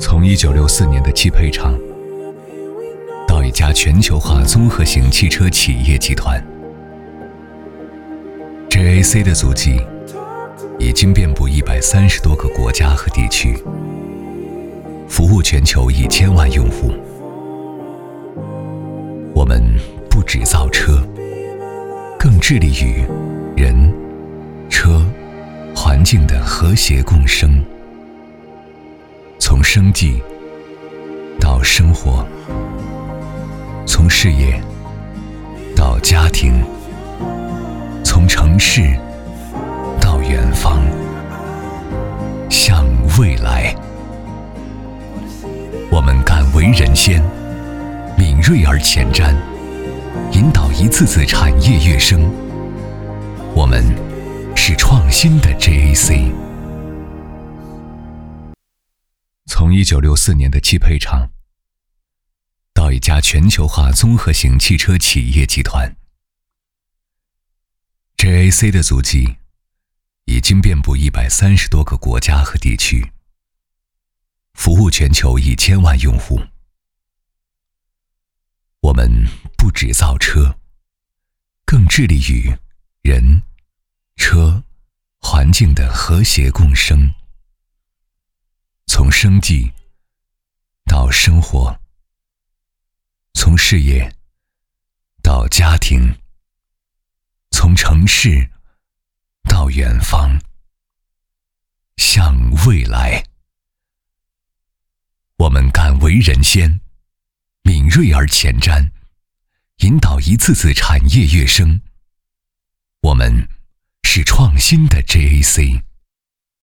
从1964年的汽配厂，到一家全球化综合型汽车企业集团 ，JAC 的足迹已经遍布130多个国家和地区，服务全球1000万用户。我们不只造车，更致力于人、车、环境的和谐共生。从生计到生活，从事业到家庭，从城市到远方，向未来。我们敢为人先，敏锐而前瞻，引导一次次产业跃升。我们是创新的 JAC。从1964年的汽配厂，到一家全球化综合型汽车企业集团 ，JAC 的足迹已经遍布130多个国家和地区，服务全球1000万用户。我们不只造车，更致力于人、车、环境的和谐共生。从生计到生活，从事业到家庭，从城市到远方，向未来。我们敢为人先，敏锐而前瞻，引导一次次产业跃升。我们是创新的 JAC。